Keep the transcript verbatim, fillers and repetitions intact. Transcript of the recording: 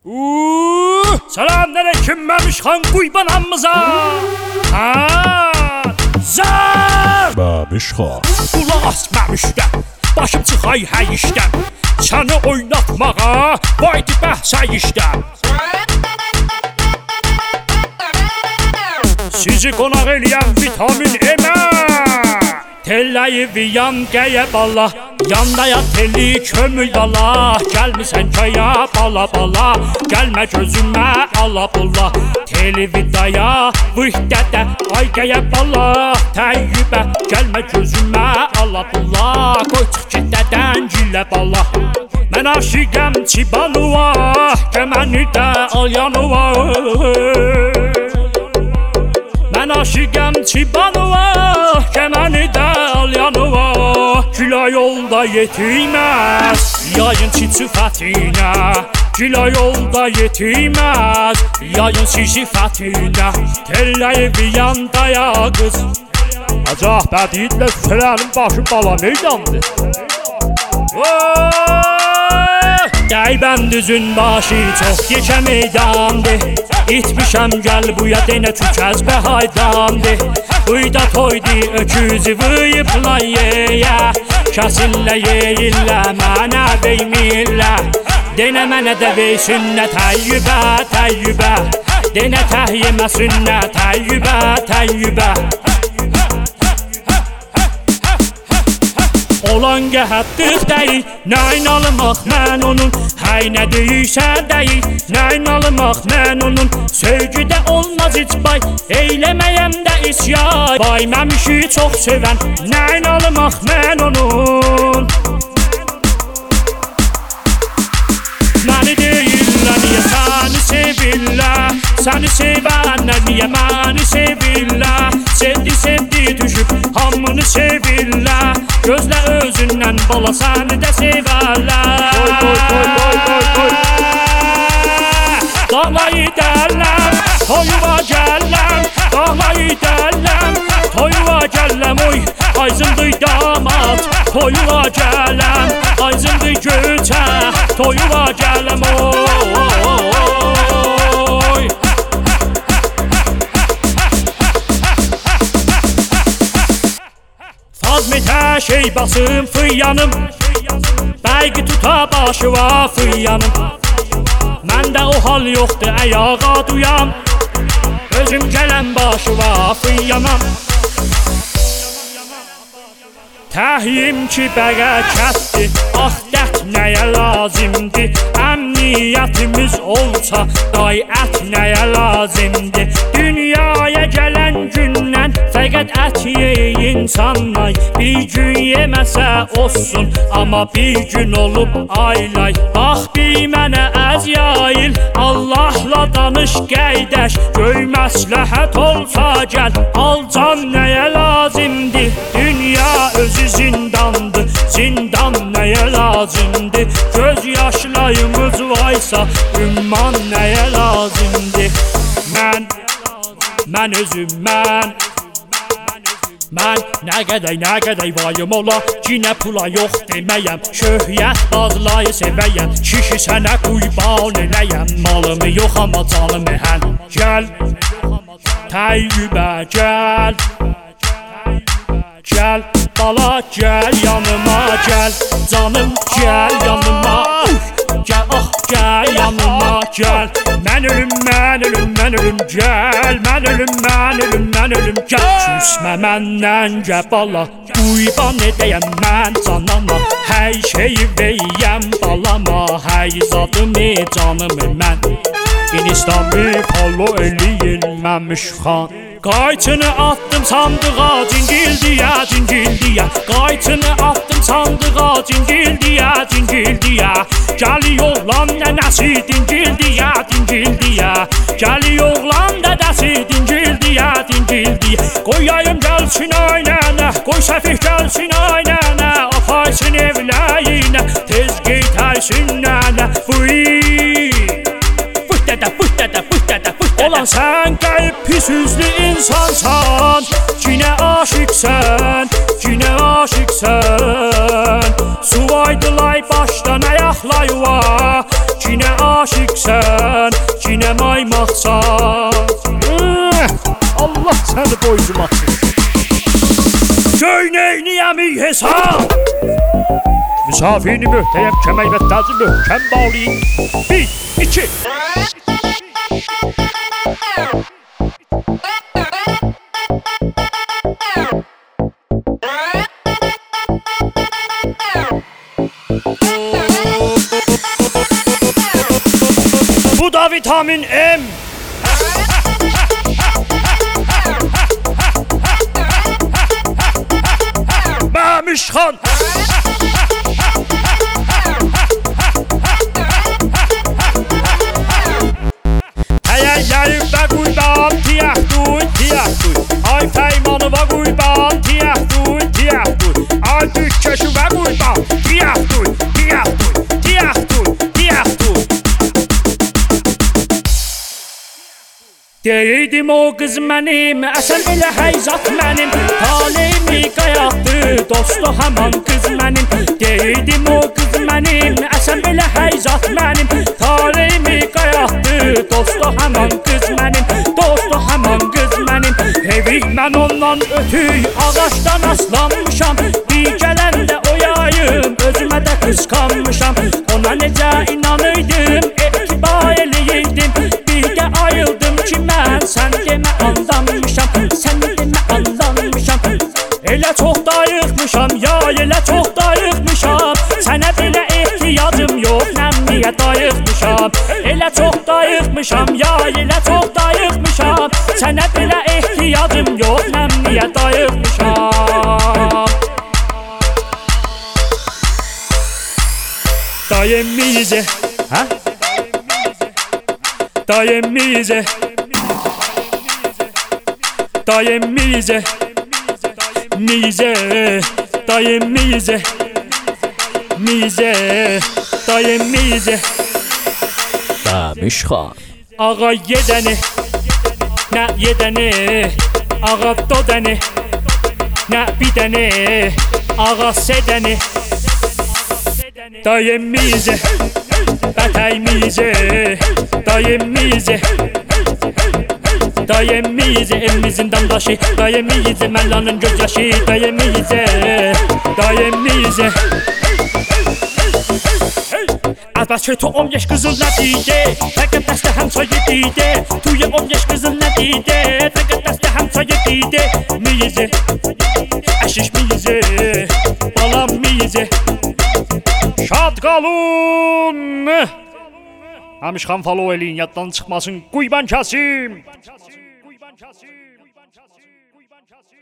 Uuu, selamünaleyküm Məmişxan Quybanamıza. Ha, zar. Məmişxan. Qulaq as Məmişdən, başım çıxay hər işdən. Səni oynatmağa, vaydi bəhsə işdən. Sizi qonaq eləyən vitamin emə. Telləyi viyan qəyə bala, yandaya telli kömül dala. Gəlmisən köyə bala bala, gəlmə gözümə ala bula. Teli vidaya, vıhdədə, ay qəyə bala. Təyyübə, gəlmə gözümə ala bula. Qoy çıx getədən gilə bala. Mən aşiqəm Çibanuva, gəməni də al yanıva. Mən aşiqəm Çibanuva, gəməni də al yanıva. Gülə yolda yetirməz, yayın çi-çifətinə. Gülə yolda yetirməz, yayın çi-çifətinə. Telləyi viyandaya qız. Acah bədiyidlə süsələrin başı bala meydandır. Qəybən düzün başı çox yekə meydandır. İtmişəm gəl buya denə tükəz bəhaydandır. Buyda toydi öküzü vıyıpla yeyə. Kəsillə yeyillə mənə veymirlə. Denə mənə də vey sünnə təyyübə təyyübə. Denə təhyimə sünnə təyyübə təyyübə. Olan qəhətdir deyil, nəyin almaq mən onun. Həy nə deyirsə deyil, nəyin almaq mən onun. Sevgidə olmaz heç bay, eyləməyəm də isyay. Bay məmişi çox sevən, nəyin almaq mən onun. Məni deyirlər, niyə səni sevirlər. Səni sevənlər, niyə məni sevirlər. Sevdi sevdi düşüb, hamını sevirlər. Gözlə özündən bala, səni də sevərlər. Koy koy koy koy koy koy. Dağlayı dərləm, toyuva gəlləm. Dağlayı dərləm, toyuva gəlləm. Oy, ayzındır damat, toyuva gəlləm. Ayzındır göçə, toyuva gəlləm. Oy. Fazmetə şey basım fıyanım, bəlgi tuta başı var fıyanım. Məndə o hal yoxdur əyağa duyam, özüm gələn başı var fıyanam. Təhyim ki bərəkətdir, ah dət nəyə lazimdir. Əmniyyətimiz olsa, dayət nəyə lazimdir. Dünyaya gələn gündən fəqət ət yey insanlar. Bir gün yeməsə olsun, amma bir gün olub aylay. Bax bir mənə əzyayil, Allahla danış qəydəş. Göy məsləhət olsa gəl, al can nəyə lazimdir. Dünya özü zindandır, zindan nəyə lazımdır. Göz yaşlarımız varsa, ümman nəyə lazımdır. Mən, mən özüm mən. Mən nə qədər, nə qədər vayım ola, cinə pula yox deməyəm. Şöhrət bazlayı sevəyəm, kişi sənə quyban eləyəm. Malımı yox amma canımı hən. Gəl, təyyübə gəl. Gəl, bala gəl yanıma gəl. Canım gəl yanıma. Gəl, ah gəl yanıma gəl. Mən ölüm, mən ölüm, mən ölüm gəl. Mən ölüm, mən ölüm, mən ölüm gəl. Küsmə məndən gəl bala, quyban edəyəm mən canama. Hər şeyi verəyəm balama, hər zadımı canımı mən. İnistamı follow eləyin Məmişxan. Qayçını attım sandığa, cingil diyə, cingil diyə. Qayçını attım sandığa, cingil diyə, cingil diyə. Gəli oğlan nənəsi, dingil diyə, dingil diyə. Gəli oğlan dədəsi, dingil diyə, dingil diyə. Qoyayım gəlsin ay nənə, qoy səfih gəlsin ay nənə. Aparsın evləyinə, tez geytərsin nənə. Fıy, fıt dədə, fıt dədə, fıt dədə, fıt dədə. Olan sən qəyib pis üzlü insansan, cinə aşıqsən, cinə aşıqsən. Suvaydılar başdan ayaqlayıva, Kinə aşiqsən, kinə maymaqsan. Allah səni boycuma Göynəyniyəmi hesab. Müsafirini möhtəyəm kəmək və tacı möhkəm bağlayın. Bir, iki. Bu da vitamin M. Məmişxan. Təyəyərim və quyban, tiyək duy, tiyək duy. Ay fəymanı və quyban, tiyək duy, tiyək duy. Ay dükkəşi və quyban, tiyək duy, tiyək duy, tiyək duy, tiyək duy. Deyirdim o qız mənim, əsən elə həyzat mənim. Taleyimi qayaqdı, dostu həman qız mənim. Deyirdim o qız mənim, əsən elə həyzat mənim. Taleyimi qayaqdı, dostu həman qız mənim. Dostu həman qız mənim. Hevik mən ondan ötüy, ağaçdan aslanmışam. Bir gələndə o yayım, özümə də qısqanmışam. Ona necə inanırdım, etibar eləyirdim. Bir də ayıldım ki mən, sən demə aldanmışam. Sən demə aldanmışam. Elə çox dayıqmışam, ya elə çox dayıqmışam. Sənə belə ehtiyacım yox, nəm niyə dayıqmışam. Elə çox dayıqmışam, ya elə çox dayıqmışam. Sənə belə ehtiyacım yox, nəm niyə dayıqmışam. Dayemize, ha? Dayemize, dayemize, mize, dayemize, mize, dayemize. Məmişxan. Ağa yedəni, nə yedəni, ağa dodəni, nə bidəni, ağa sedəni. Dayemize, bətəyimize, dayemize, dayemize, evimizin damdaşı. Dayemize, Məllanın göz yaşı. Dayemize, dayemize. Albaşı tu on yaş qızıl nə deydi, fəqət dəstə həmçayı deydi. Tuya on yaş qızıl nə deydi, fəqət dəstə həmçayı deydi. Miyizi, əşiş miyizi, balam miyizi. Şad qalın. Məmişxan follow eləyin, yaddan çıxmasın. Quyban Kasim.